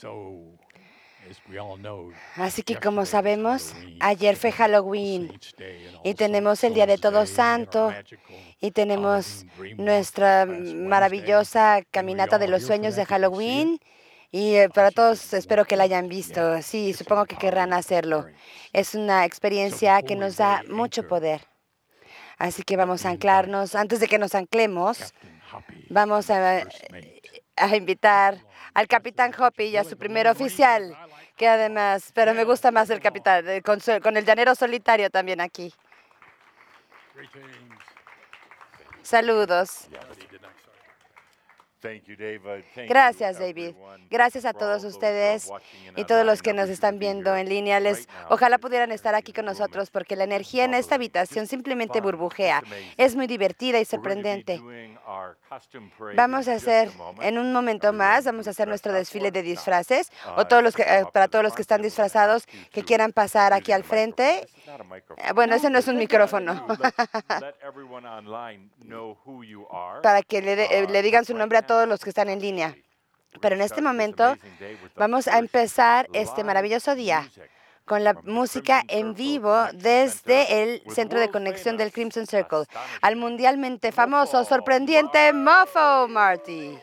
Así que como sabemos, ayer fue Halloween y tenemos el Día de Todos Santos y tenemos nuestra maravillosa caminata de los sueños de Halloween. Y para todos espero que la hayan visto. Sí, supongo que querrán hacerlo. Es una experiencia que nos da mucho poder. Así que vamos a anclarnos. Antes de que nos anclemos, vamos a invitar al Capitán Hoppy y a su primer oficial, que además, pero me gusta más el capitán, con el llanero solitario también aquí. Saludos. Gracias, David. Gracias a todos ustedes y todos los que nos están viendo en línea. Ojalá pudieran estar aquí con nosotros porque la energía en esta habitación simplemente burbujea. Es muy divertida y sorprendente. Vamos a hacer, en un momento más, vamos a hacer nuestro desfile de disfraces. O para todos los que están disfrazados, que quieran pasar aquí al frente. Bueno, ese no es un micrófono. Para que le digan su nombre a todos los que están en línea. Pero en este momento vamos a empezar este maravilloso día con la música en vivo desde el centro de conexión del Crimson Circle, al mundialmente famoso, sorprendente Mofo Marty.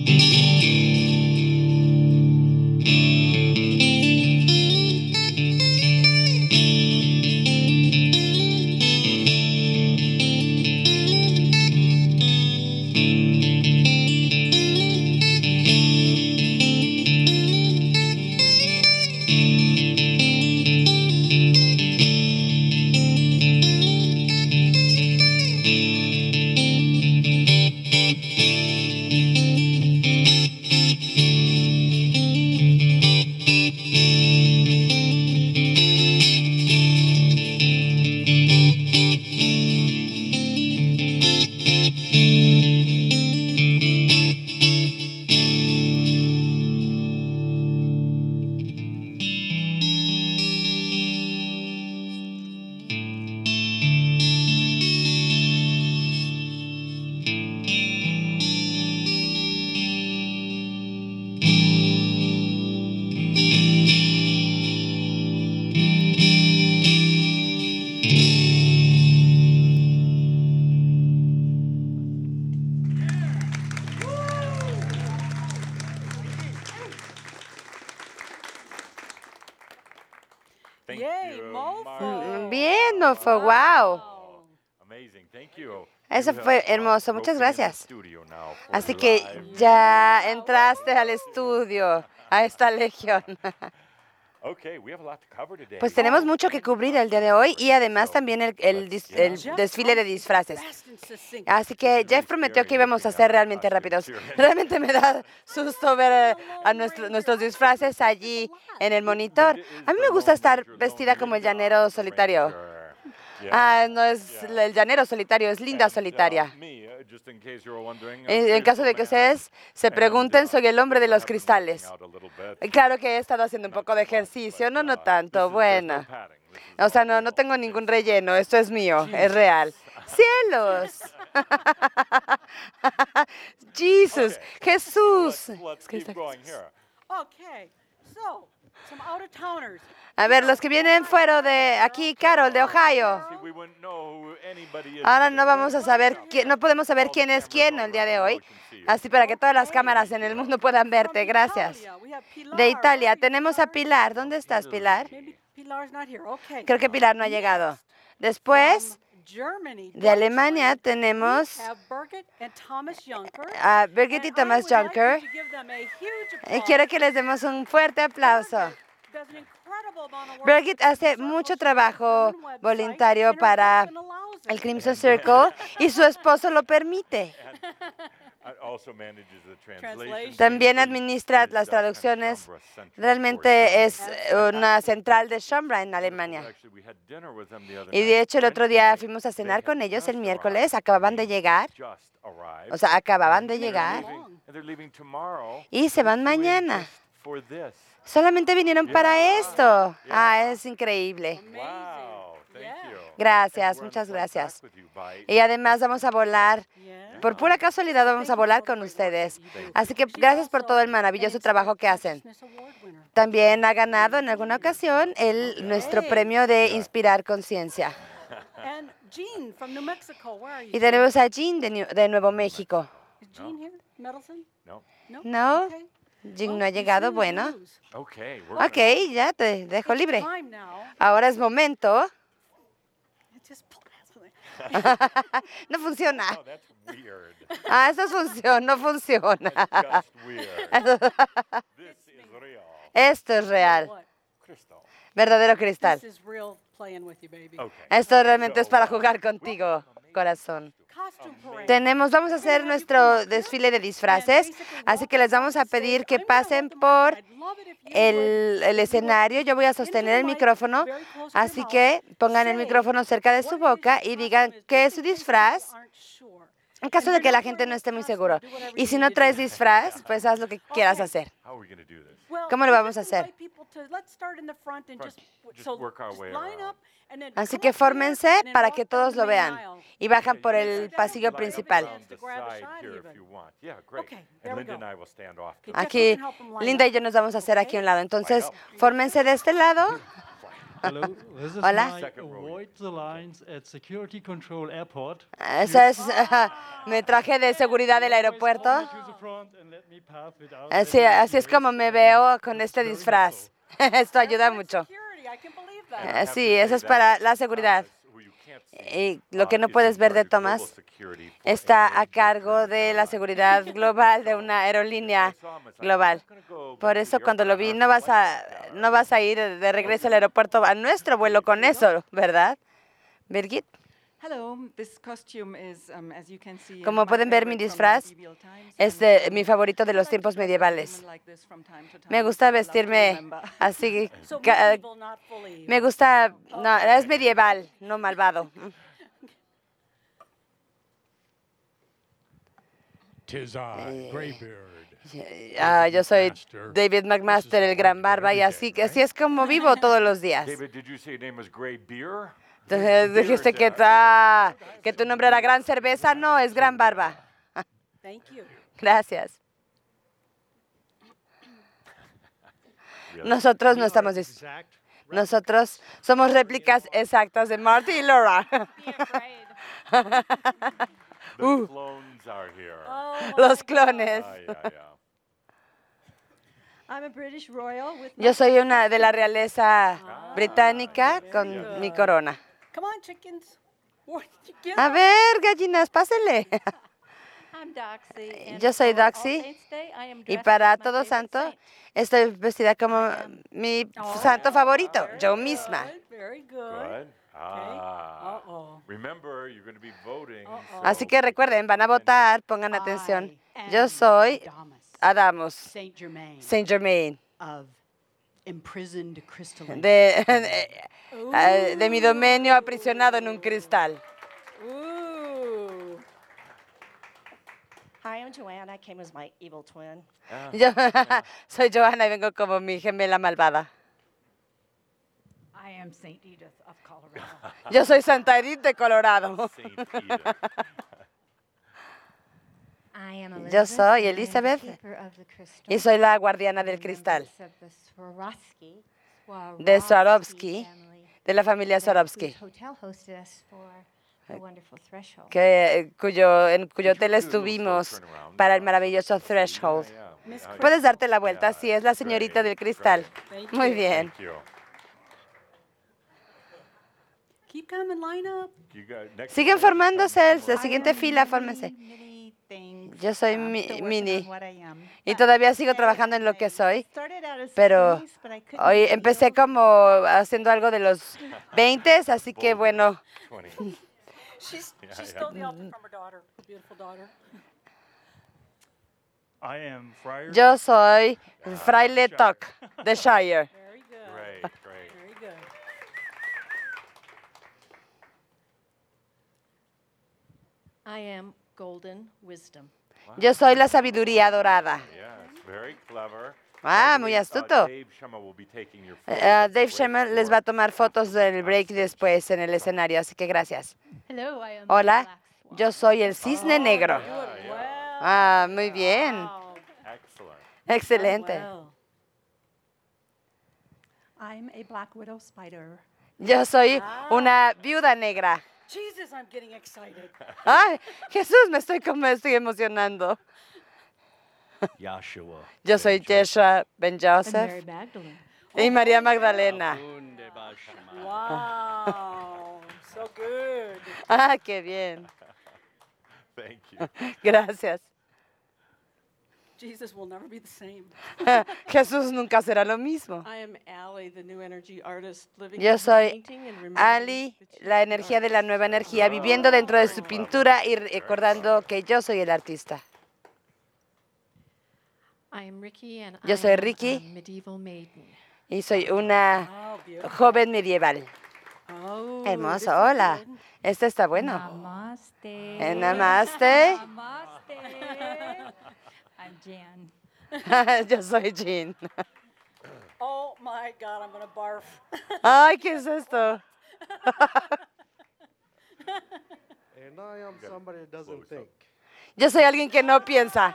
Bien, Mofo, wow. Eso fue hermoso, muchas gracias. Así que ya entraste al estudio, a esta legión. Pues tenemos mucho que cubrir el día de hoy y además también el desfile de disfraces. Así que Jeff prometió que íbamos a ser realmente rápidos. Realmente me da susto ver a nuestros disfraces allí en el monitor. A mí me gusta estar vestida como el llanero solitario. No es el llanero solitario, es Linda Solitaria. En caso de que ustedes se pregunten, soy el hombre de los cristales. Claro que he estado haciendo un poco de ejercicio, no tanto, bueno. O sea, no tengo ningún relleno, esto es mío, es real. ¡Cielos! Jesús. A ver, los que vienen fuera de aquí, Carol, de Ohio. Ahora no vamos a saber, no podemos saber quién es quién el día de hoy. Así para que todas las cámaras en el mundo puedan verte. Gracias. De Italia tenemos a Pilar. ¿Dónde estás, Pilar? Creo que Pilar no ha llegado. Después, de Alemania tenemos a Birgit y Thomas Juncker. Y quiero que les demos un fuerte aplauso. Birgit hace mucho trabajo voluntario para el Crimson Circle y su esposo lo permite. También administra las traducciones. Realmente es una central de Schomra en Alemania. Y de hecho el otro día fuimos a cenar con ellos el miércoles. Acababan de llegar. Y se van mañana. Solamente vinieron para esto. Es increíble. Gracias, muchas gracias. Y además vamos a volar, por pura casualidad vamos a volar con ustedes. Así que gracias por todo el maravilloso trabajo que hacen. También ha ganado en alguna ocasión nuestro premio de Inspirar Conciencia. Y tenemos a Jean de Nuevo México. ¿No? Jean no ha llegado, bueno. Ok, ya te dejo libre. Ahora es momento. No funciona. Eso no funciona. Esto es real. Verdadero cristal. Esto realmente es para jugar contigo, corazón. Vamos a hacer nuestro desfile de disfraces, así que les vamos a pedir que pasen por el escenario. Yo voy a sostener el micrófono, así que pongan el micrófono cerca de su boca y digan qué es su disfraz, en caso de que la gente no esté muy seguro. Y si no traes disfraz, pues haz lo que quieras hacer. ¿Cómo lo vamos a hacer? Así que fórmense para que todos lo vean y bajan por el pasillo principal. Aquí, Linda y yo nos vamos a hacer aquí a un lado. Entonces, fórmense de este lado. Hola. Ese es mi traje de seguridad del aeropuerto. Así es como me veo con este disfraz. Esto ayuda mucho. Sí, eso es para la seguridad. Y lo que no puedes ver de Thomas está a cargo de la seguridad global de una aerolínea global. Por eso cuando lo vi, no vas a ir de regreso al aeropuerto a nuestro vuelo con eso, ¿verdad, Birgit? Como pueden ver, mi disfraz es mi favorito de los tiempos medievales. Me gusta vestirme así. Me gusta, no, es medieval, no malvado. Yo soy David McMaster, el gran barba, y así es como vivo todos los días. Entonces dijiste que tu nombre era Gran Cerveza. No, es Gran Barba. Gracias. Nosotros no estamos... Nosotros somos réplicas exactas de Marty y Laura. Los clones. Yo soy una de la realeza británica con mi corona. A ver, gallinas, pásenle. Yo soy Doxy y para Todo Santo estoy vestida como mi santo favorito, yo misma. Así que recuerden, van a votar, pongan atención. Yo soy Adamus, Saint Germain, de mi dominio aprisionado en un cristal. Hi, I'm Joanna. I came as my evil twin. Yo soy Joanna y vengo como mi gemela malvada. I am Saint Edith of Colorado. Yo soy Santa Edith de Colorado. Yo soy Elizabeth y soy la guardiana del cristal de Swarovski, de la familia Swarovski, en cuyo hotel estuvimos para el maravilloso Threshold. Puedes darte la vuelta, sí, es la señorita del cristal. Muy bien. Siguen formándose, la siguiente fila, fórmense. Yo soy Minnie y todavía sigo trabajando en lo que soy, pero hoy empecé como haciendo algo de los 20, así que bueno. She stole the outfit from her daughter, her beautiful daughter. Yo soy Fraile Tuck de Shire. Very good. Great. Very good. I am Golden Wisdom. Yo soy la sabiduría dorada. Yes, very clever. Muy astuto. Dave Schemmer les va a tomar fotos del break después en el escenario, así que gracias. Hello, I am Hola, Black Swan. yo soy el cisne negro. Muy bien. Wow. Excellent. Excelente. Well. I'm a Black Widow spider. Yo soy una viuda negra. Jesus, I'm getting excited. Ay, Jesús, me estoy emocionando. Yahshua. Yo soy Yeshua Ben And Joseph Mary Magdalene. y María Magdalena. Wow. So good. Qué bien. Thank you. Gracias. Jesus will never be the same. Jesús nunca será lo mismo. I am Allie, the new energy artist, living Yo in her soy painting and remembering Ali, that she's la the energía de la artist. nueva energía, viviendo dentro de su pintura y recordando que yo soy el artista. I am Ricky and Yo I soy am Ricky. a medieval maiden. Y soy una Oh, beautiful. joven medieval. Oh, Hermoso, this is hola. good. Este está bueno. Namaste. Namaste. Namaste. I'm Jan. Yo soy Jean. Oh my God, I'm gonna barf. Ay, ¿qué es esto? And I am somebody that doesn't think. Yo soy alguien que no piensa.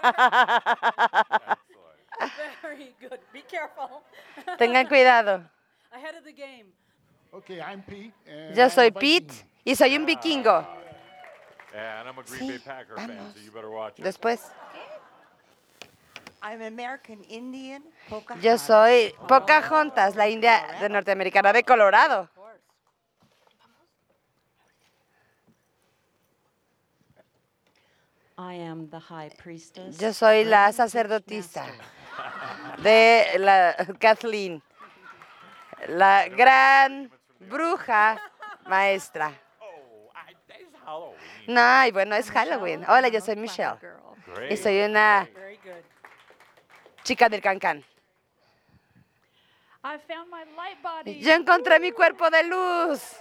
Very good. Be careful. Tengan cuidado. Ahead of the game. Okay, I'm Pete. And Yo I'm soy Viking. Pete y soy un vikingo. And I'm a Green Sí, Bay Packer fan, vamos. so you better watch it. Después. I'm American Indian, Pocahontas. Yo soy Pocahontas, la india de norteamericana de Colorado. Of course. I am the high priestess. Yo soy la Grand sacerdotisa Witchmaster. de la Kathleen, la gran bruja maestra. Oh, it's Halloween. No, y bueno, es I'm Michelle. Halloween. Hola, I'm yo a soy flower Michelle. girl. Great. Y soy una Very good. chica del cancán. I found my light body. Yo encontré mi cuerpo de luz.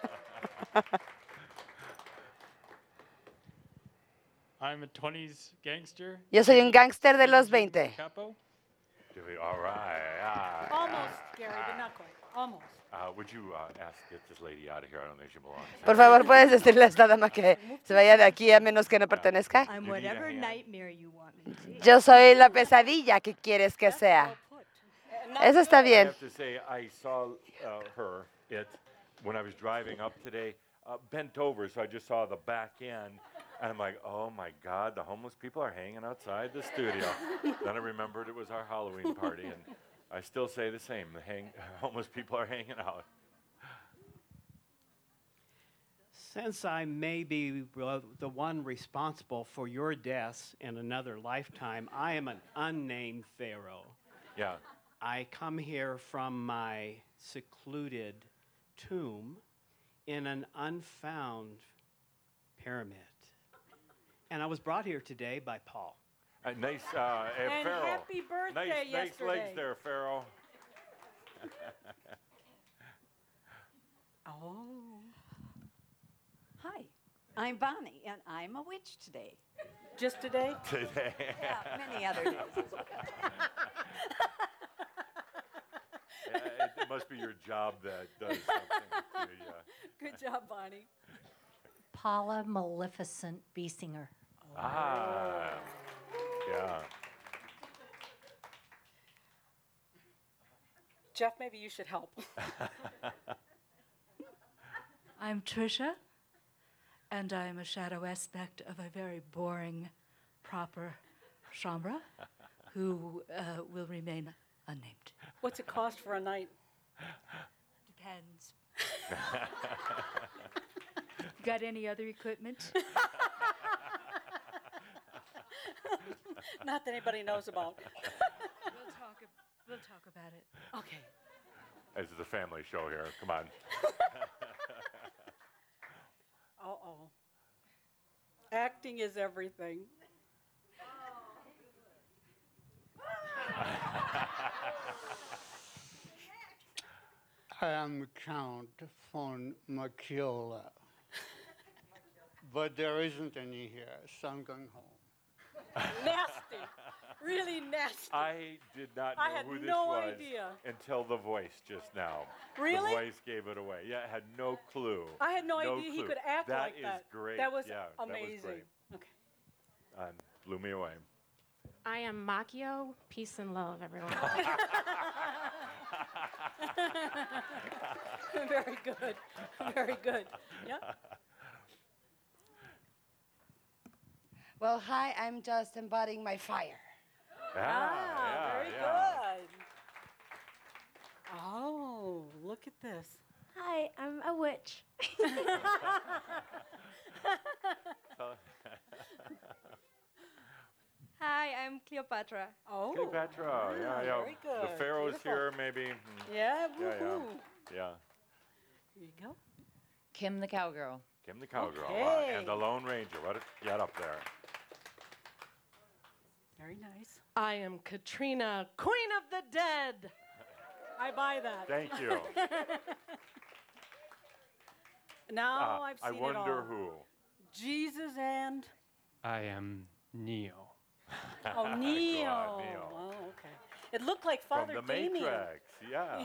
I'm a 20s gangster. Yo soy un gángster de los 20. Capo. All right. Almost, Gary, but not quite. Almost. Would you get this lady out of here? I don't think she belongs. Por favor, ¿puedes decirle a esta dama que se vaya de aquí a menos que no pertenezca? I'm You need a whatever hand. nightmare you want me to be. Yo soy la pesadilla que quieres que sea. Well put. Eso está I bien. have to say, I saw when I was driving up today, bent over, so I just saw the back end, and I'm like, oh my God, the homeless people are hanging outside the studio. Then I remembered it was our Halloween party, and I still say the same. The homeless people are hanging out. Since I may be the one responsible for your deaths in another lifetime, I am an unnamed pharaoh. Yeah. I come here from my secluded tomb in an unfound pyramid. And I was brought here today by Paul. Nice, And Pharaoh. happy birthday Nice yesterday. legs there, Pharaoh. Oh. Hi, I'm Bonnie, and I'm a witch today. Just today? Today. Yeah, many other days as well. It must be your job that does something to you. Good job, Bonnie. Paula Maleficent Biesinger. Ah, yeah. Jeff, maybe you should help. I'm Trisha, and I'm a shadow aspect of a very boring, proper Shambra, who will remain unnamed. What's it cost for a night? Depends. Got any other equipment? Not that anybody knows about. We'll talk about it. Okay. This is a family show here. Come on. Uh-oh. Acting is everything. I am Count von Macchiola. But there isn't any here, so I'm going home. Nasty. Really nasty. I did not know I had who this no was idea. until the voice just now. Really? The voice gave it away. Yeah, I had no clue. I had no idea he clue. could act like that. That is great. That was yeah, amazing. That was great. Okay. Blew me away. I am Makio. Peace and love, everyone. Very good. Very good. Yeah. Well, hi, I'm just embodying my fire. Yeah, very yeah. good. Oh, look at this. Hi, I'm a witch. Hi, I'm Cleopatra. Oh. Cleopatra, yeah. Very good. The pharaoh's Beautiful. here, maybe. Yeah, Yeah, woohoo. Yeah. Here you go. Kim the cowgirl. Kim the cowgirl. Okay. And the Lone Ranger. Get up there. Very nice. I am Katrina, Queen of the Dead. I buy that. Thank you. Now I've I seen wonder it all. who. Jesus and I am Neo. oh Neo. God, Neo. Oh, okay. It looked like Father From the Damien. Matrix. Yeah.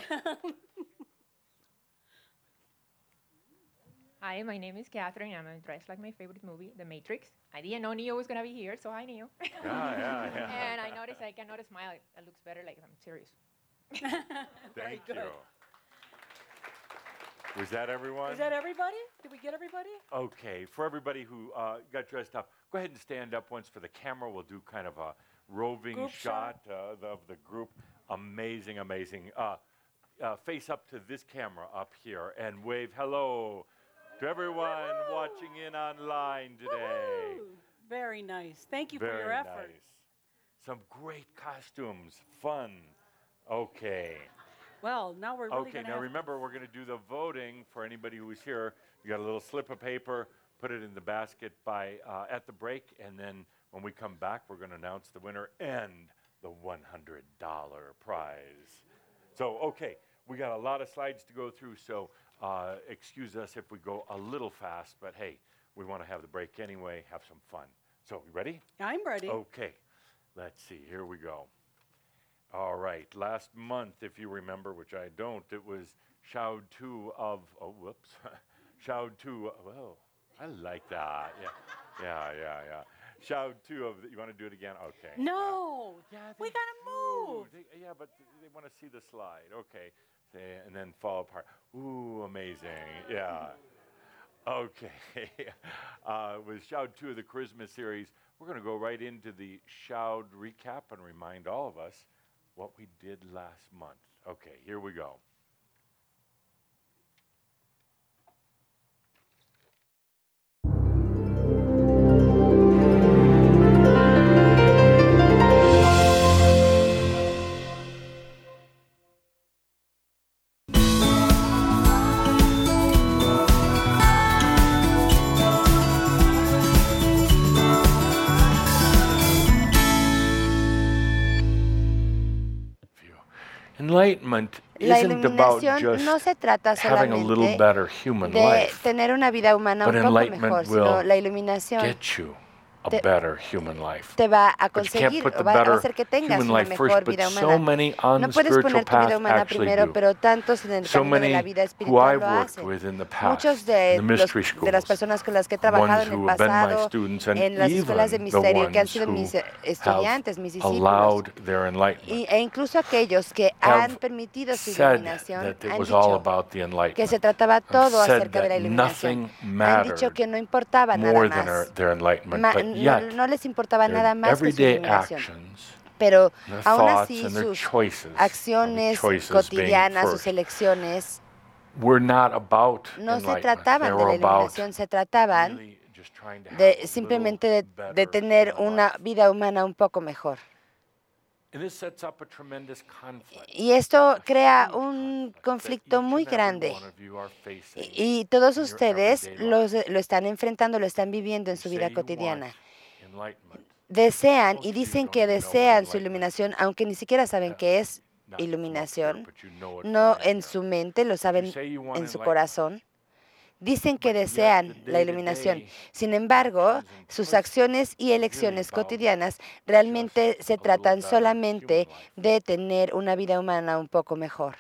Hi, my name is Catherine. I'm dressed like my favorite movie, The Matrix. I didn't know Neo was gonna be here, so hi Neo. Yeah. And I noticed I cannot smile. It looks better like if I'm serious. Thank you. good. Was that everyone? Is that everybody? Did we get everybody? Okay, for everybody who got dressed up, go ahead and stand up once for the camera. We'll do kind of a roving Group shot of the group. Amazing, amazing. Face up to this camera up here and wave hello to everyone watching in online today. Woo-hoo. Very nice. Thank you for Very your effort. nice. Some great costumes, fun. Okay. Well, now we're really Okay, going to now have remember, we're going to do the voting for anybody who was here. You got a little slip of paper, put it in the basket at the break, and then when we come back, we're going to announce the winner and the $100 prize. So, okay, we got a lot of slides to go through, so excuse us if we go a little fast, but hey, we want to have the break anyway, have some fun. So, you ready? I'm ready. Okay, let's see, here we go. All right, last month, if you remember, which I don't, it was Shoud 2 of, Shoud 2, well, I like that, yeah. Shoud 2 of, you want to do it again? Okay. No, we got to move. Yeah, but they want to see the slide, okay. And then fall apart. Ooh, amazing, yeah. Okay, with Shoud 2 of the Charisma series, we're going to go right into the Shoud recap and remind all of us what we did last month. Okay, here we go. Enlightenment isn't about just no se trata having a little better human de life, tener una vida humana but un poco mejor, enlightenment sino will la iluminación get you a better human life. te va a But you can't conseguir, put the va a better hacer que tengas human una life mejor first, but vida so humana. many on No the puedes spiritual poner tu vida path humana actually primero, do. pero tantos en el So camino de la many vida who espiritual I've lo worked hacen. with in the Muchos past, de, in the mystery de las schools, personas con las que he trabajado ones en el who have been my pasado, students, and en las escuelas de even the misterio, que han ones sido who mis have estudiantes, mis discípulos, allowed their enlightenment, e incluso aquellos que han have permitido su said iluminación, that it han was all dicho about the que enlightenment, se trataba and todo said acerca de la that iluminación. nothing Han dicho mattered que no importaba nada more than más. their enlightenment, but yet No les importaba their nada más que su everyday iluminación. actions, Pero their aún thoughts así and their sus choices, acciones choices being cotidianas, sus first, elecciones, were not about no se enlightenment. They trataban de were la about iluminación, se trataban really just trying to have de a simplemente little de better tener human una life. vida humana un poco mejor. And this sets up a tremendous conflict. Y esto crea un conflicto muy grande. Y todos ustedes lo están enfrentando, lo están viviendo en su vida cotidiana. Desean y dicen que desean su iluminación, aunque ni siquiera saben qué es iluminación. No en su mente, lo saben en su corazón. Dicen que desean la iluminación. Sin embargo, sus acciones y elecciones cotidianas realmente se tratan solamente de tener una vida humana un poco mejor.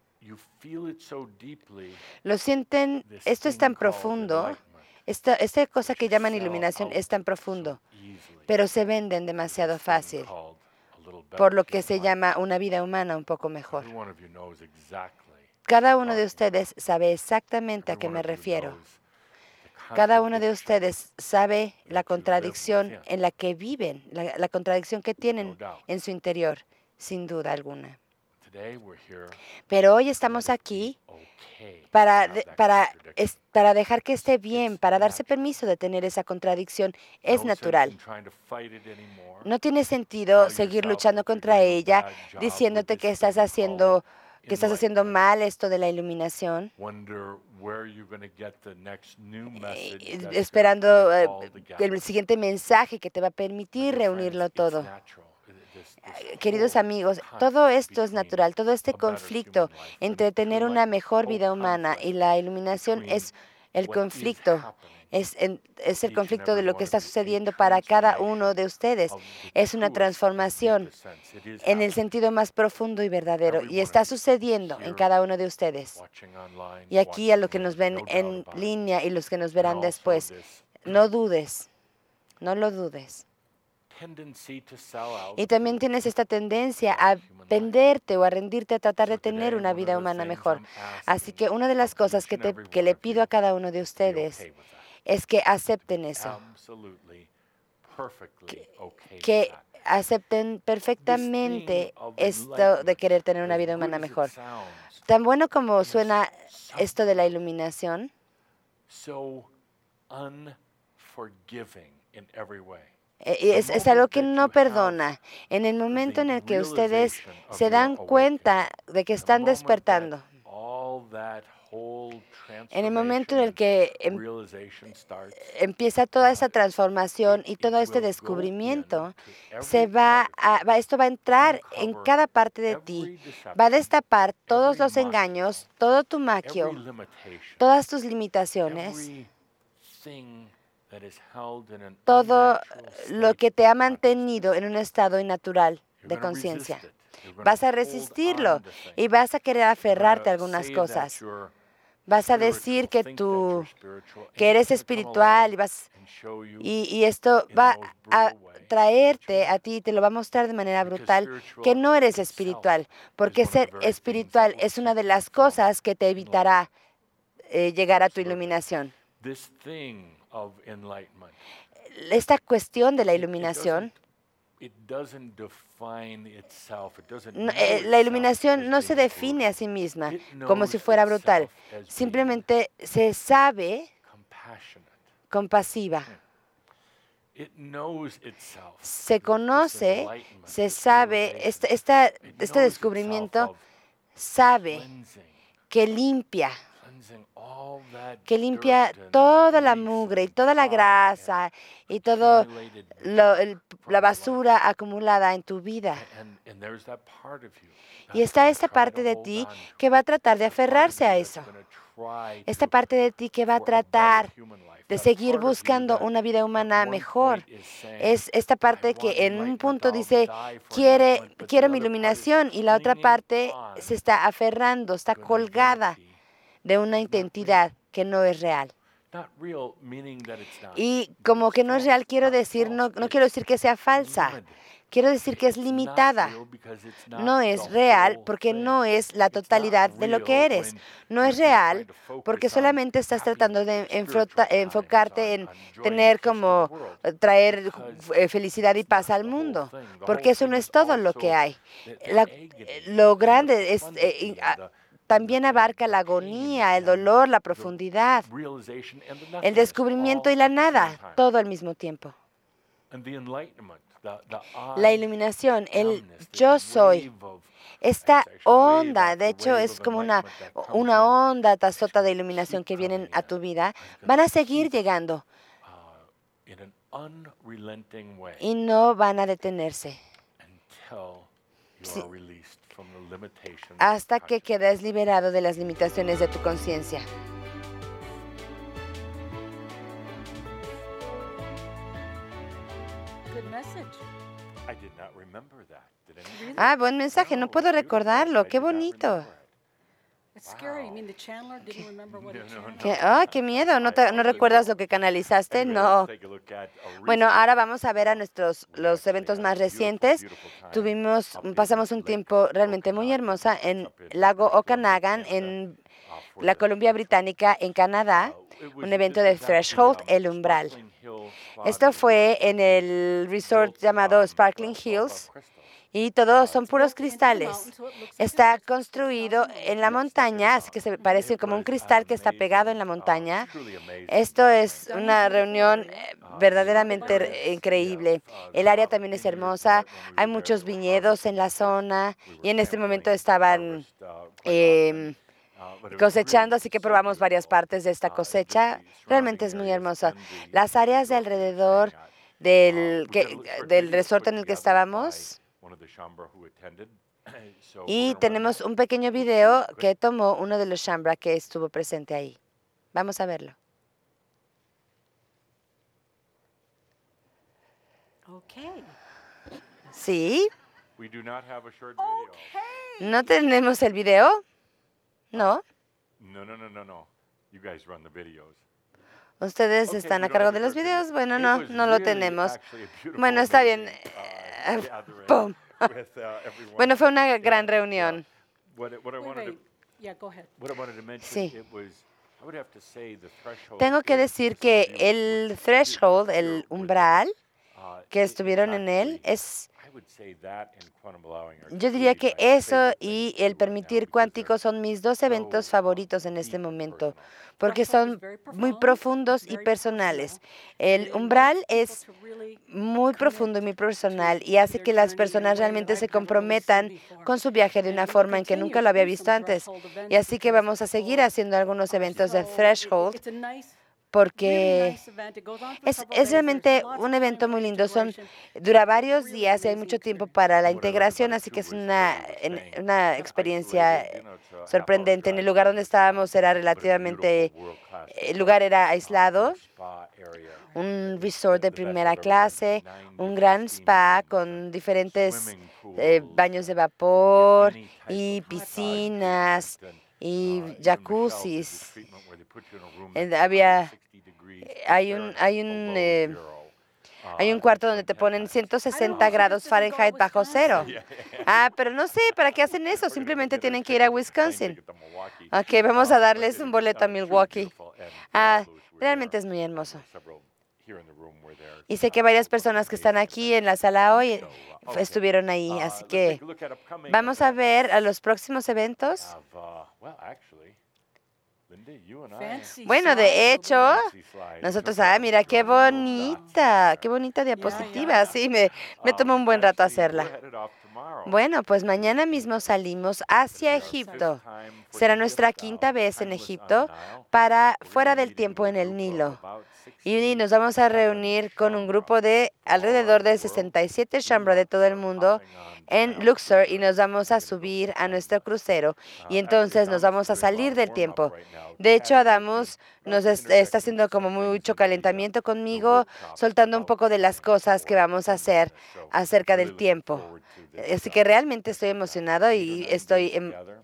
Lo sienten, esto es tan profundo, esta cosa que llaman iluminación es tan profundo, pero se venden demasiado fácil, por lo que se llama una vida humana un poco mejor. Cada uno de ustedes sabe exactamente a qué me refiero. Cada uno de ustedes sabe la contradicción en la que viven, la contradicción que tienen en su interior, sin duda alguna. Pero hoy estamos aquí para dejar que esté bien, para darse permiso de tener esa contradicción. Es natural. No tiene sentido seguir luchando contra ella, diciéndote que estás haciendo mal esto de la iluminación, esperando el siguiente mensaje que te va a permitir reunirlo todo. Queridos amigos, todo esto es natural, todo este conflicto entre tener una mejor vida humana y la iluminación es el conflicto. Es el conflicto de lo que está sucediendo para cada uno de ustedes. Es una transformación en el sentido más profundo y verdadero. Y está sucediendo en cada uno de ustedes. Y aquí a los que nos ven en línea y los que nos verán después, no dudes, no lo dudes. Y también tienes esta tendencia a venderte o a rendirte a tratar de tener una vida humana mejor. Así que una de las cosas que le pido a cada uno de ustedes es que acepten eso. Que acepten perfectamente esto de querer tener una vida humana mejor. Tan bueno como suena esto de la iluminación, es algo que no perdona. En el momento en el que ustedes se dan cuenta de que están despertando, en el momento en el que empieza toda esa transformación y todo este descubrimiento, esto va a entrar en cada parte de ti. Va a destapar todos los engaños, todo tu maquio, todas tus limitaciones, todo lo que te ha mantenido en un estado innatural de conciencia. Vas a resistirlo y vas a querer aferrarte a algunas cosas. Vas a decir que eres espiritual y esto va a traerte a ti, te lo va a mostrar de manera brutal que no eres espiritual, porque ser espiritual es una de las cosas que te evitará llegar a tu iluminación. Esta cuestión de la iluminación, la iluminación no se define a sí misma como si fuera brutal. Simplemente se sabe compasiva. Se conoce, se sabe, este descubrimiento sabe que limpia toda la mugre y toda la grasa y toda la basura acumulada en tu vida. Y está esta parte de ti que va a tratar de aferrarse a eso. Esta parte de ti que va a tratar de seguir buscando una vida humana mejor. Es esta parte que en un punto dice, quiero mi iluminación, y la otra parte se está aferrando, está colgada de una identidad que no es real. Y como que no es real, quiero decir, no quiero decir que sea falsa. Quiero decir que es limitada. No es real porque no es la totalidad de lo que eres. No es real porque solamente estás tratando de enfocarte en traer felicidad y paz al mundo. Porque eso no es todo lo que hay. Lo grande es... también abarca la agonía, el dolor, la profundidad, el descubrimiento y la nada, todo al mismo tiempo. La iluminación, el yo soy, esta onda, de hecho es como una onda tazota de iluminación que vienen a tu vida, van a seguir llegando y no van a detenerse. Sí, hasta que quedes liberado de las limitaciones de tu conciencia. Buen mensaje. No puedo recordarlo. Qué bonito. ¡Qué miedo! ¿No recuerdas lo que canalizaste? No. Bueno, ahora vamos a ver a los eventos más recientes. Pasamos un tiempo realmente muy hermosa en Lago Okanagan, en la Columbia Británica, en Canadá, un evento de Threshold, el umbral. Esto fue en el resort llamado Sparkling Hills. Y todos son puros cristales. Está construido en la montaña, así que se parece como un cristal que está pegado en la montaña. Esto es una reunión verdaderamente increíble. El área también es hermosa. Hay muchos viñedos en la zona y en este momento estaban cosechando, así que probamos varias partes de esta cosecha. Realmente es muy hermosa. Las áreas de alrededor del resort en el que estábamos. Y tenemos un pequeño video que tomó uno de los Shambra que estuvo presente ahí. Vamos a verlo. ¿Sí? ¿No tenemos el video? No. No. You guys run the videos. ¿Ustedes están a cargo de los videos? Bueno, no lo tenemos. Bueno, está bien. ¡Pum! Bueno, fue una gran reunión. Yeah, go ahead. Sí. Tengo que decir que el threshold, el umbral que estuvieron en él, yo diría que eso y el permitir cuántico son mis dos eventos favoritos en este momento, porque son muy profundos y personales. El umbral es muy profundo y muy personal y hace que las personas realmente se comprometan con su viaje de una forma en que nunca lo había visto antes. Y así que vamos a seguir haciendo algunos eventos de threshold, porque es realmente un evento muy lindo. Dura varios días y hay mucho tiempo para la integración, así que es una experiencia sorprendente. En el lugar donde estábamos era relativamente, el lugar era aislado, un resort de primera clase, un gran spa con diferentes baños de vapor y piscinas y jacuzzis. Hay un cuarto donde te ponen 160 grados Fahrenheit bajo cero. Pero no sé, ¿para qué hacen eso? Simplemente tienen que ir a Wisconsin. Ok, vamos a darles un boleto a Milwaukee. Realmente es muy hermoso. Y sé que varias personas que están aquí en la sala hoy estuvieron ahí, así que vamos a ver a los próximos eventos. Bueno, de hecho, nosotros, mira, qué bonita diapositiva. Sí, me tomó un buen rato hacerla. Bueno, pues mañana mismo salimos hacia Egipto. Será nuestra quinta vez en Egipto para fuera del tiempo en el Nilo. Y nos vamos a reunir con un grupo de alrededor de 67 Shambra de todo el mundo en Luxor y nos vamos a subir a nuestro crucero y entonces nos vamos a salir del tiempo. De hecho, Adamus nos está haciendo como mucho calentamiento conmigo, soltando un poco de las cosas que vamos a hacer acerca del tiempo. Así que realmente estoy emocionado y estoy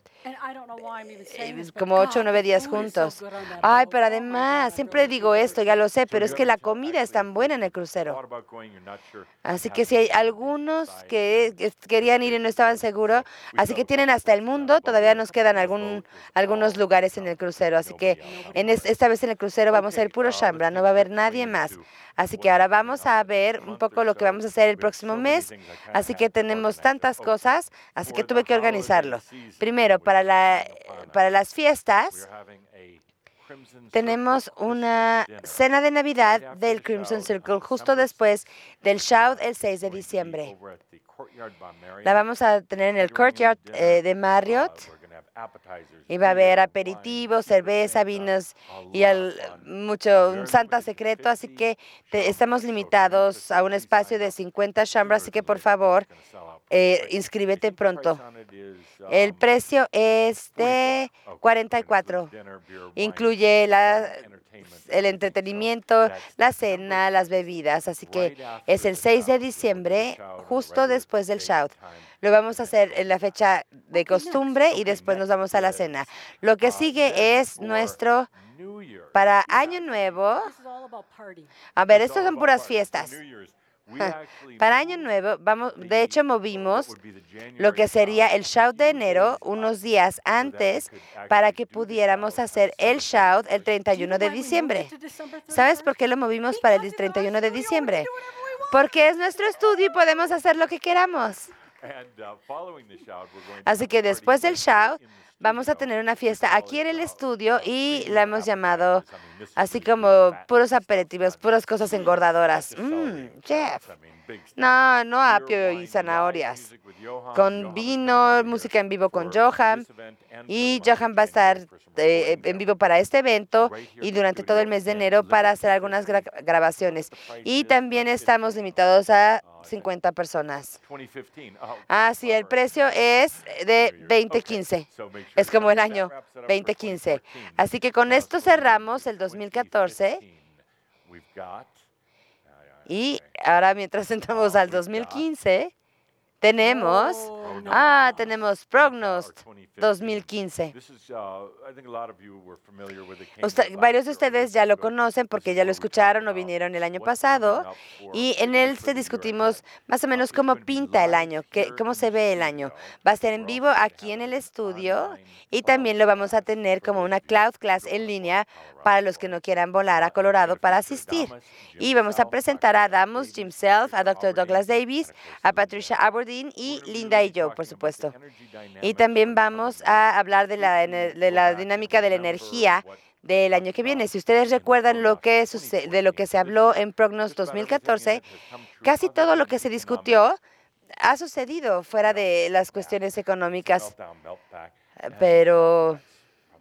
como 8 o 9 días juntos. Pero además, siempre digo esto, ya lo sé, pero es que la comida es tan buena en el crucero. Así que si hay algunos que querían ir y no estaban seguros, así que tienen hasta el mundo, todavía nos quedan algunos lugares en el crucero. Así que esta vez en el crucero vamos a ir puro Shambra, no va a haber nadie más. Así que ahora vamos a ver un poco lo que vamos a hacer el próximo mes. Así que tenemos tantas cosas, así que tuve que organizarlo. Primero, para las fiestas, tenemos una cena de Navidad del Crimson Circle justo después del Shout el 6 de diciembre. La vamos a tener en el Courtyard de Marriott. Y va a haber aperitivos, cerveza, vinos y un Santa secreto, así que estamos limitados a un espacio de 50 Shambra, así que por favor, inscríbete pronto. El precio es de 44. Incluye el entretenimiento, la cena, las bebidas, así que es el 6 de diciembre, justo después del Shout. Lo vamos a hacer en la fecha de costumbre y después nos vamos a la cena. Lo que sigue es para Año Nuevo. A ver, estos son puras fiestas. Para Año Nuevo, de hecho movimos lo que sería el Shout de enero unos días antes para que pudiéramos hacer el Shout el 31 de diciembre. ¿Sabes por qué lo movimos para el 31 de diciembre? Porque es nuestro estudio y podemos hacer lo que queramos. Así que después del Shout vamos a tener una fiesta aquí en el estudio y la hemos llamado así como puros aperitivos, puras cosas engordadoras. Jeff. No apio y zanahorias. Con vino, música en vivo con Johan. Y Johan va a estar en vivo para este evento y durante todo el mes de enero para hacer algunas grabaciones. Y también estamos limitados a 50 personas. Sí, el precio es de 2015. Es como el año 2015. Así que con esto cerramos el 2014. Y ahora mientras entramos al 2015, tenemos Tenemos Prognost 2015. Varios de ustedes ya lo conocen porque ya lo escucharon o vinieron el año pasado, y en él discutimos más o menos cómo pinta el año, cómo se ve el año. Va a ser en vivo aquí en el estudio, y también lo vamos a tener como una cloud class en línea para los que no quieran volar a Colorado para asistir. Y vamos a presentar a Adamus, Jim Self, a Dr. Douglas Davis, a Patricia Aberdeen y Linda y yo, por supuesto. Y también vamos a hablar de la dinámica de la energía del año que viene. Si ustedes recuerdan de lo que se habló en Prognost 2014, casi todo lo que se discutió ha sucedido fuera de las cuestiones económicas, pero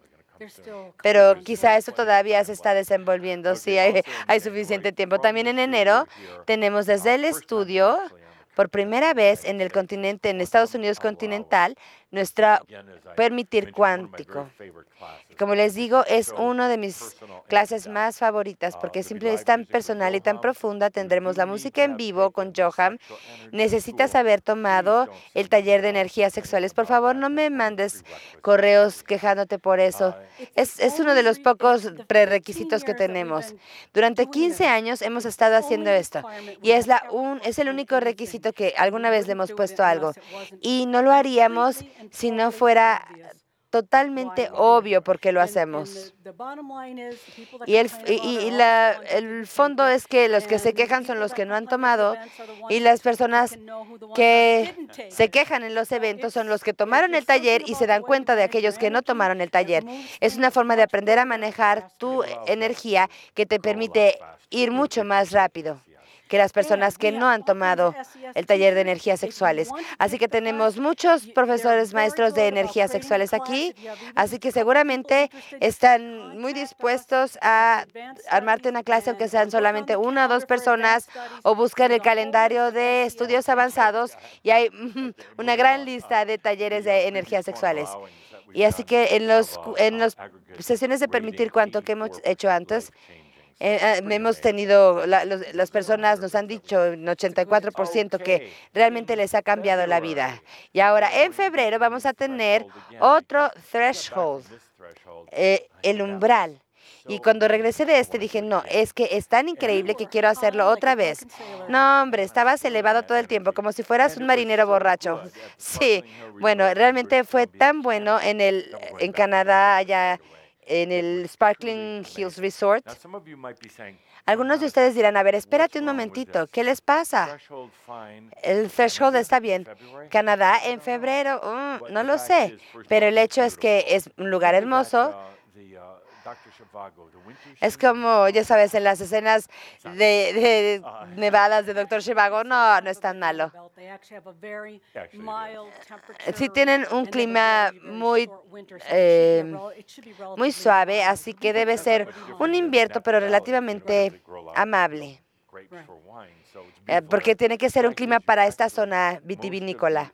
quizá eso todavía se está desenvolviendo. Sí, hay suficiente tiempo. También en enero tenemos desde el estudio, por primera vez en el continente, en Estados Unidos continental, nuestra permitir cuántico. Como les digo, es una de mis clases más favoritas porque siempre es tan personal y tan profunda. Tendremos la música en vivo con Johan. Necesitas haber tomado el taller de energías sexuales. Por favor, no me mandes correos quejándote por eso. Es uno de los pocos prerequisitos que tenemos. Durante 15 años hemos estado haciendo esto, y es el único requisito que alguna vez le hemos puesto algo, y no lo haríamos si no fuera totalmente obvio por qué lo hacemos. Y el fondo es que los que se quejan son los que no han tomado, y las personas que se quejan en los eventos son los que tomaron el taller y se dan cuenta de aquellos que no tomaron el taller. Es una forma de aprender a manejar tu energía que te permite ir mucho más rápido que las personas que no han tomado el taller de energías sexuales. Así que tenemos muchos profesores maestros de energías sexuales aquí, así que seguramente están muy dispuestos a armarte una clase, aunque sean solamente 1 o 2 personas, o buscan el calendario de estudios avanzados, y hay una gran lista de talleres de energías sexuales. Y así que en las sesiones de permitir cuánto que hemos hecho antes, hemos tenido, las personas nos han dicho en 84% que realmente les ha cambiado la vida. Y ahora en febrero vamos a tener otro threshold, el umbral. Y cuando regresé de dije, no, es que es tan increíble que quiero hacerlo otra vez. No, hombre, estabas elevado todo el tiempo, como si fueras un marinero borracho. Sí, bueno, realmente fue tan bueno en Canadá, allá en el Sparkling Hills Resort. Algunos de ustedes dirán, a ver, espérate un momentito, ¿qué les pasa? El threshold está bien. Canadá en febrero, no lo sé, pero el hecho es que es un lugar hermoso. Es como, ya sabes, en las escenas de nevadas de Dr. Zhivago, no es tan malo. Sí tienen un clima muy suave, así que debe ser un invierno, pero relativamente amable. Porque tiene que ser un clima para esta zona vitivinícola.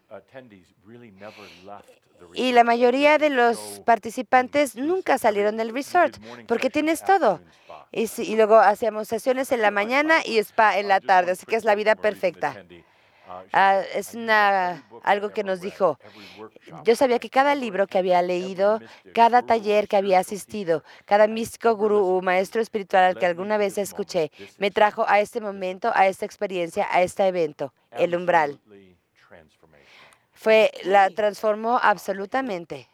Y la mayoría de los participantes nunca salieron del resort, porque tienes todo. Y luego hacíamos sesiones en la mañana y spa en la tarde, así que es la vida perfecta. Es algo que nos dijo. Yo sabía que cada libro que había leído, cada taller que había asistido, cada místico gurú o maestro espiritual al que alguna vez escuché, me trajo a este momento, a esta experiencia, a este evento, el umbral. La transformó absolutamente.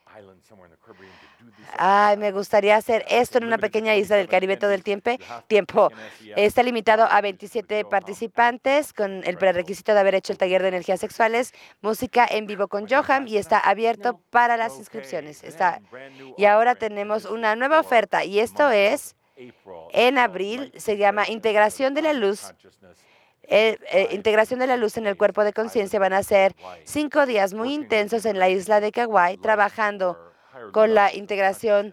Me gustaría hacer esto en una pequeña isla del Caribe todo el tiempo. Está limitado a 27 participantes con el prerequisito de haber hecho el taller de energías sexuales, música en vivo con Johan, y está abierto para las inscripciones. Y ahora tenemos una nueva oferta, y esto es en abril, se llama Integración de la Luz. Integración de la luz en el cuerpo de conciencia. Van a ser 5 días muy intensos en la isla de Kauai, trabajando con la integración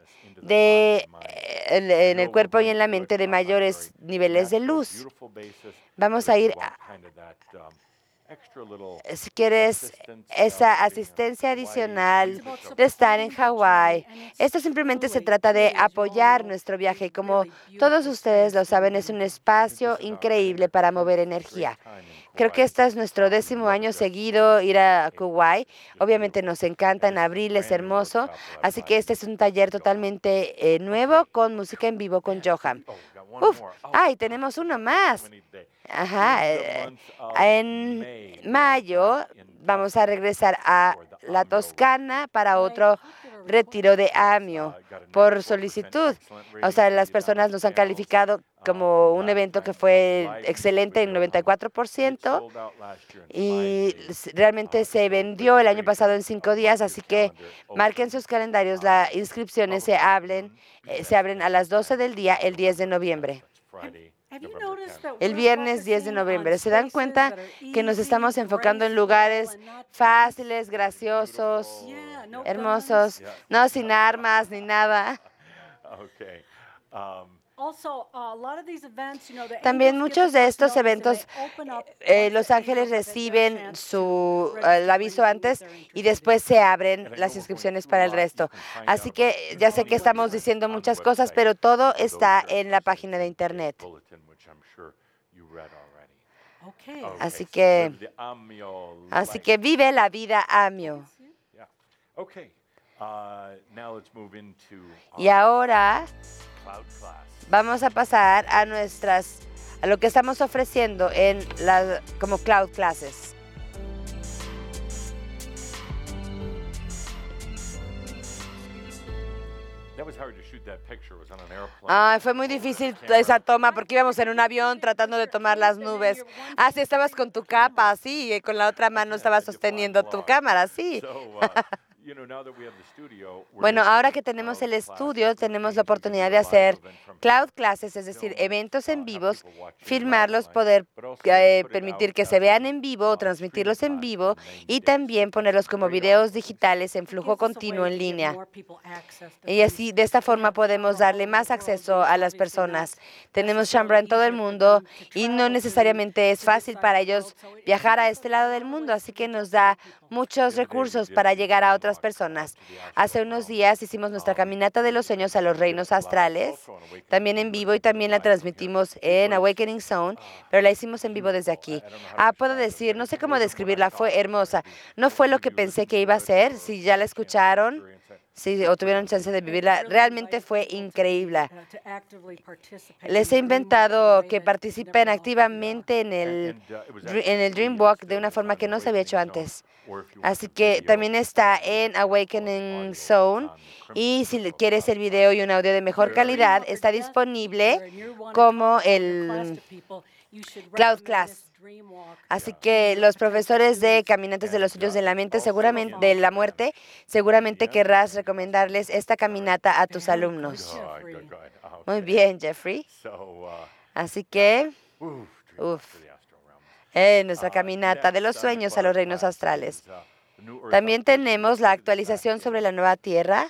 en el cuerpo y en la mente de mayores niveles de luz. Vamos a ir si quieres esa asistencia adicional de estar en Hawái. Esto simplemente se trata de apoyar nuestro viaje. Y como todos ustedes lo saben, es un espacio increíble para mover energía. Creo que este es nuestro 10º año seguido ir a Kauai. Obviamente nos encanta, en abril es hermoso. Así que este es un taller totalmente nuevo con música en vivo con Johan. Uf, y tenemos uno más. Ajá, en mayo vamos a regresar a la Toscana para otro retiro de AMIO por solicitud. O sea, las personas nos han calificado como un evento que fue excelente en 94% y realmente se vendió el año pasado en 5 días, así que marquen sus calendarios. Las inscripciones se abren a las 12 del día el 10 de noviembre. El viernes 10 de noviembre. ¿Se dan cuenta que nos estamos enfocando en lugares fáciles, graciosos, hermosos, no sin armas ni nada? También muchos de estos eventos, Los Ángeles reciben el aviso antes y después se abren las inscripciones para el resto. Así que ya sé que estamos diciendo muchas cosas, pero todo está en la página de internet. Así que vive la vida AMIO. Y ahora vamos a pasar a lo que estamos ofreciendo como Cloud Classes. Fue muy difícil esa toma porque íbamos en un avión tratando de tomar las nubes. Sí, estabas con tu capa, sí, y con la otra mano estabas sosteniendo tu cámara, sí. Bueno, ahora que tenemos el estudio, tenemos la oportunidad de hacer cloud classes, es decir, eventos en vivos, filmarlos, poder permitir que se vean en vivo o transmitirlos en vivo y también ponerlos como videos digitales en flujo continuo en línea. Y así, de esta forma, podemos darle más acceso a las personas. Tenemos Shambra en todo el mundo y no necesariamente es fácil para ellos viajar a este lado del mundo, así que nos da muchos recursos para llegar a otras personas. Hace unos días hicimos nuestra caminata de los sueños a los reinos astrales, también en vivo, y también la transmitimos en Awakening Zone, pero la hicimos en vivo desde aquí. Puedo decir, no sé cómo describirla, fue hermosa. No fue lo que pensé que iba a ser. Si ya la escucharon, o tuvieron chance de vivirla, realmente fue increíble. Les he inventado que participen activamente en el Dream Walk de una forma que no se había hecho antes. Así que también está en Awakening Zone, y si quieres el video y un audio de mejor calidad, está disponible como el Cloud Class. Así que los profesores de Caminantes de los Sueños de la Mente, de la Muerte, seguramente querrás recomendarles esta caminata a tus alumnos. Muy bien, Jeffrey. Así que, nuestra caminata de los sueños a los reinos astrales. También tenemos la actualización sobre la nueva Tierra.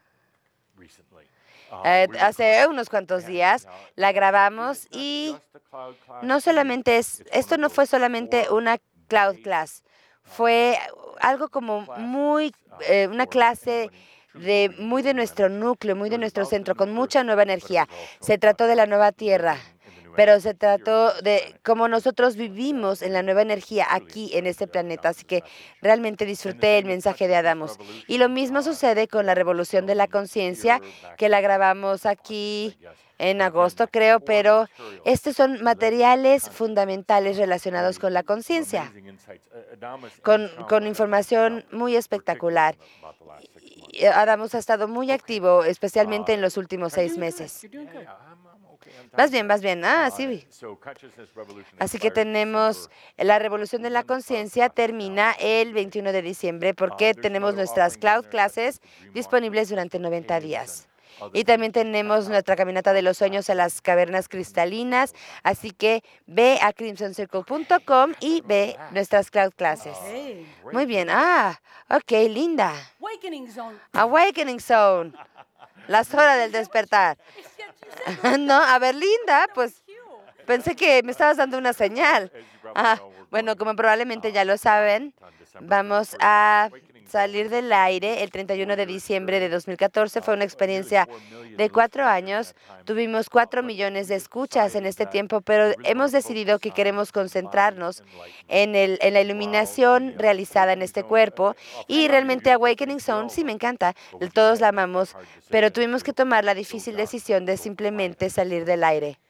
Hace unos cuantos días la grabamos y no solamente esto no fue solamente una Cloud Class, fue algo como una clase muy de nuestro núcleo, muy de nuestro centro, con mucha nueva energía. Se trató de la nueva Tierra, pero se trató de cómo nosotros vivimos en la nueva energía aquí en este planeta. Así que realmente disfruté el mensaje de Adamos. Y lo mismo sucede con la revolución de la conciencia, que la grabamos aquí en agosto, creo, pero estos son materiales fundamentales relacionados con la conciencia, con información muy espectacular. Adamos ha estado muy activo, especialmente en los últimos 6 meses. Vas bien. Sí. Así que tenemos la revolución de la conciencia, termina el 21 de diciembre, porque tenemos nuestras Cloud Classes disponibles durante 90 días. Y también tenemos nuestra caminata de los sueños a las cavernas cristalinas, así que ve a crimsoncircle.com y ve nuestras Cloud Classes. Muy bien. Ok, linda. Awakening Zone. Las horas del despertar. No, a ver, linda, pues Pensé que me estabas dando una señal. Bueno, como probablemente ya lo saben, vamos a salir del aire el 31 de diciembre de 2014. Fue una experiencia de 4 años. Tuvimos 4 millones de escuchas en este tiempo, pero hemos decidido que queremos concentrarnos en la iluminación realizada en este cuerpo. Y realmente Awakening Zone, sí, me encanta. Todos la amamos, pero tuvimos que tomar la difícil decisión de simplemente salir del aire.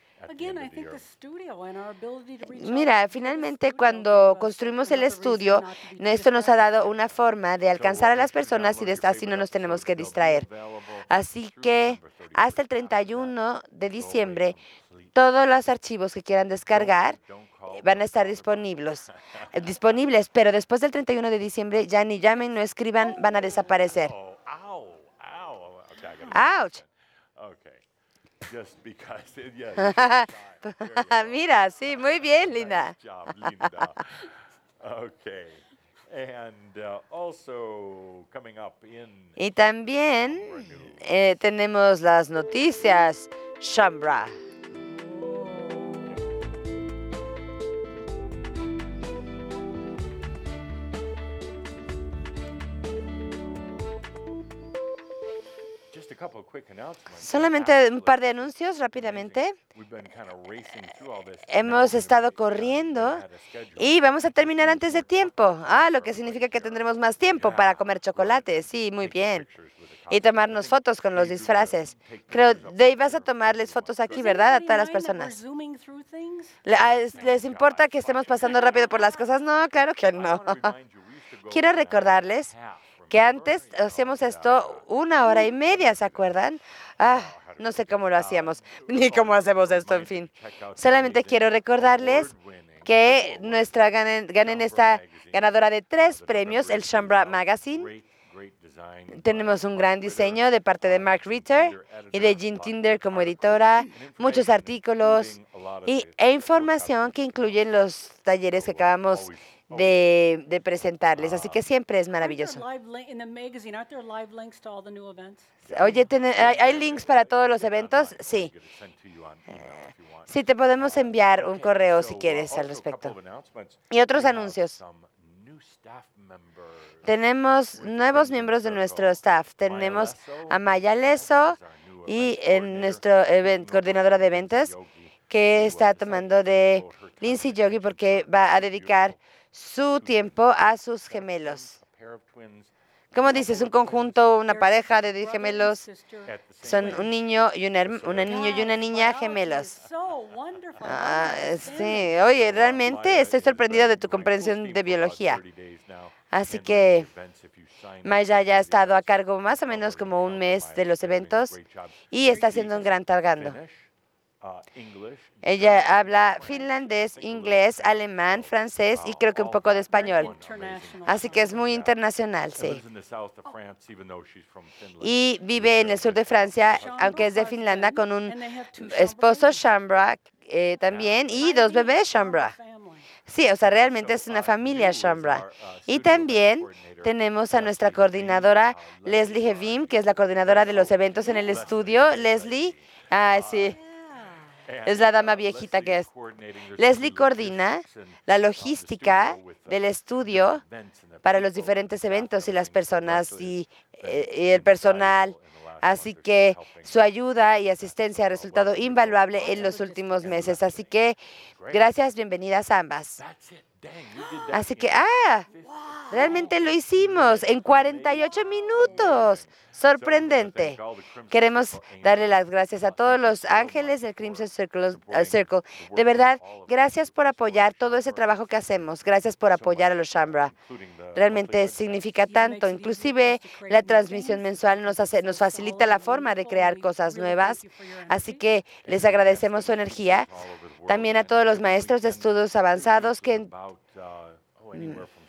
Mira, finalmente cuando construimos el estudio, esto nos ha dado una forma de alcanzar a las personas y así no nos tenemos que distraer. Así que hasta el 31 de diciembre, todos los archivos que quieran descargar van a estar disponibles, pero después del 31 de diciembre ya ni llamen, no escriban, van a desaparecer. ¡Ouch! Just because, Mira, sí, muy bien, Linda. Nice job, Linda. Okay. And also coming up in Y también tenemos las noticias Shambra. Solamente un par de anuncios rápidamente. Hemos estado corriendo y vamos a terminar antes de tiempo. Lo que significa que tendremos más tiempo para comer chocolate. Sí, muy bien. Y tomarnos fotos con los disfraces. Creo, Dave, vas a tomarles fotos aquí, ¿verdad? A todas las personas. ¿Les importa que estemos pasando rápido por las cosas? No, claro que no. Quiero recordarles que antes hacíamos esto 1 hora y media, ¿se acuerdan? No sé cómo lo hacíamos, ni cómo hacemos esto, en fin. Solamente quiero recordarles que ganen esta ganadora de 3 premios, el Shambra Magazine. Tenemos un gran diseño de parte de Mark Ritter y de Jean Tinder como editora, muchos artículos e información que incluyen los talleres que acabamos de presentarles, así que siempre es maravilloso. Oye, ¿hay links para todos los eventos? Sí. Sí, te podemos enviar un correo si quieres al respecto. Y otros anuncios. Tenemos nuevos miembros de nuestro staff. Tenemos a Maya Leso y nuestro coordinadora de eventos, que está tomando de Lindsay Yogi porque va a dedicar su tiempo a sus gemelos. ¿Cómo dices? Un conjunto, una pareja de gemelos. Son un niño y una niña gemelos. Sí, oye, realmente estoy sorprendida de tu comprensión de biología. Así que Maya ya ha estado a cargo más o menos como 1 mes de los eventos y está haciendo un gran trabajo. Ella habla finlandés, inglés, alemán, francés y creo que un poco de español. Así que es muy internacional, sí. Y vive en el sur de Francia, aunque es de Finlandia, con un esposo Shambra también y 2 bebés Shambra. Sí, o sea, realmente es una familia Shambra. Y también tenemos a nuestra coordinadora Leslie Hevim, que es la coordinadora de los eventos en el estudio. Leslie, sí. Es la dama viejita que es. Leslie coordina la logística del estudio para los diferentes eventos y las personas y el personal. Así que su ayuda y asistencia ha resultado invaluable en los últimos meses. Así que gracias, bienvenidas ambas. Así que, realmente lo hicimos en 48 minutos. Sorprendente. Queremos darle las gracias a todos los ángeles del Crimson Circle. De verdad, gracias por apoyar todo ese trabajo que hacemos. Gracias por apoyar a los Shambra. Realmente significa tanto. Inclusive la transmisión mensual nos facilita la forma de crear cosas nuevas. Así que les agradecemos su energía. También a todos los maestros de estudios avanzados que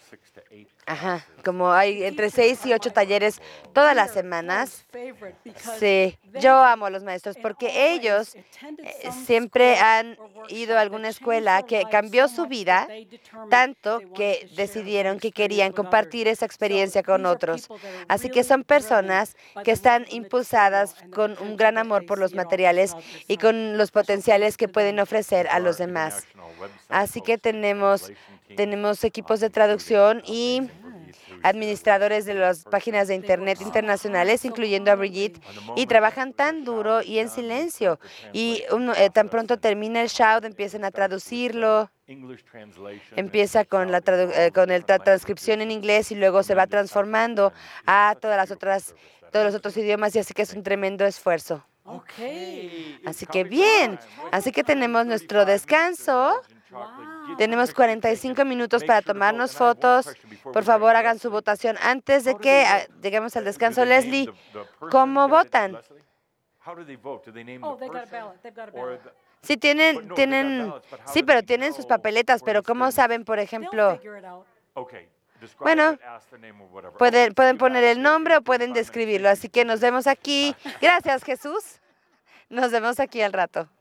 Ajá, como hay entre 6 y 8 talleres todas las semanas. Sí, yo amo a los maestros porque ellos siempre han ido a alguna escuela que cambió su vida tanto que decidieron que querían compartir esa experiencia con otros. Así que son personas que están impulsadas con un gran amor por los materiales y con los potenciales que pueden ofrecer a los demás. Así que tenemos equipos de traducción y administradores de las páginas de Internet internacionales, incluyendo a Brigitte, y trabajan tan duro y en silencio. Y tan pronto termina el show, empiezan a traducirlo. Empieza con la transcripción en inglés y luego se va transformando a todos los otros idiomas, y así que es un tremendo esfuerzo. Así que bien, así que tenemos nuestro descanso. Tenemos 45 minutos para tomarnos fotos. Por favor, hagan su votación antes de que lleguemos al descanso. Leslie, ¿cómo votan? Sí, sí, pero tienen sus papeletas, pero ¿cómo saben, por ejemplo? Bueno, pueden poner el nombre o pueden describirlo. Así que nos vemos aquí. Gracias, Jesús. Nos vemos aquí al rato.